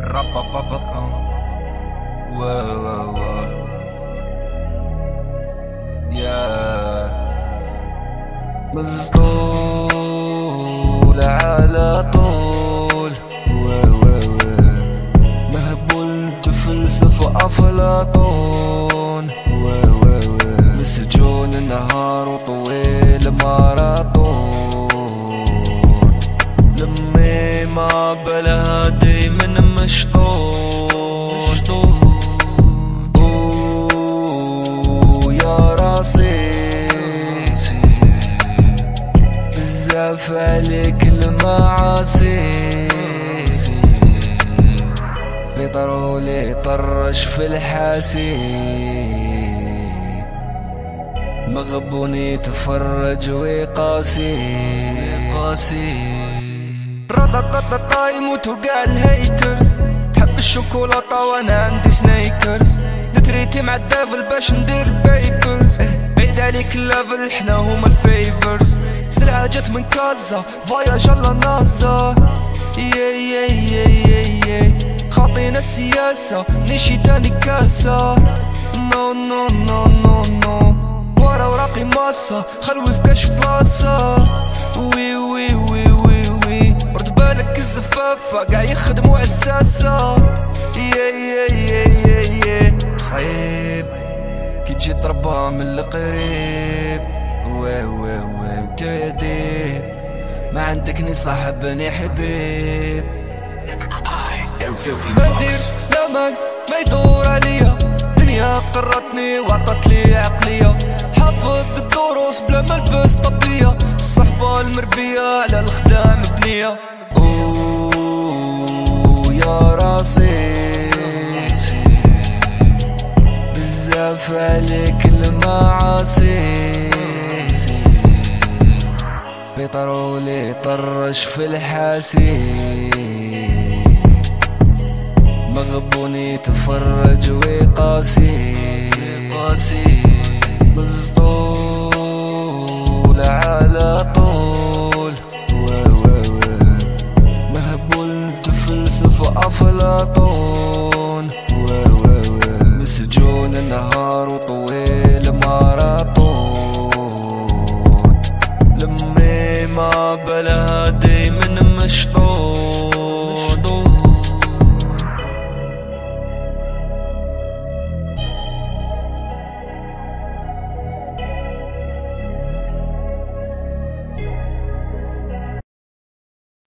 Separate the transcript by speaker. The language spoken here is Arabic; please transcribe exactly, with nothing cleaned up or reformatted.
Speaker 1: Ra-pa-pa-pa-pam. Whoa, whoa, whoa. Yeah. مسطول على طول. واه واه واه. مهبول تفلسف أفلاطون. واه واه واه. مسجون النهار وطويل ماراطون. لمي ما بلها دايما مشطون. اوه يا راسي بزاف عليك المعاصي. بترولي طرش في الحاسي. مغبوني تفرج ويقاسي قاسي. رططططا يموتوا قاع الهيترز. تحب الشوكولاتة وانا عندي سنيكرز. نتريتي مع الدافل باش ندير البيبرز. بعيد عليك اللافل حنا هما الفيفرز. سلعة جات من كازا فاياج على نازا. يا يا يا يا يا خاطينا السياسة نيشي تاني كاسة. نو نو نو نو نو ورا وراقي ماسة خلوي في كاش بلاصة. وي وي وي وي وي رد بالك الزفافة قاع يخدموا عالساسة. يا يا يا يا يا صعيب كي تجي تربى من القريب. واه واه واه تاديب ما عندك ني صاحب ني حبيب. ما ندير لامان ما يدور عليا. دنيا قرتني وعطت لي عقلية. حافظ الدروس بلا ما لبس طبلية. الصحبة المربية على الخدام بنية. اوه يا راسي بزاف عليك المعاصي. بترولي طرش في الحاسي. مغبوني تفرج ويقاسي قاسي. مسطول على طول. واه واه واه. مهبول تفلسف أفلاطون.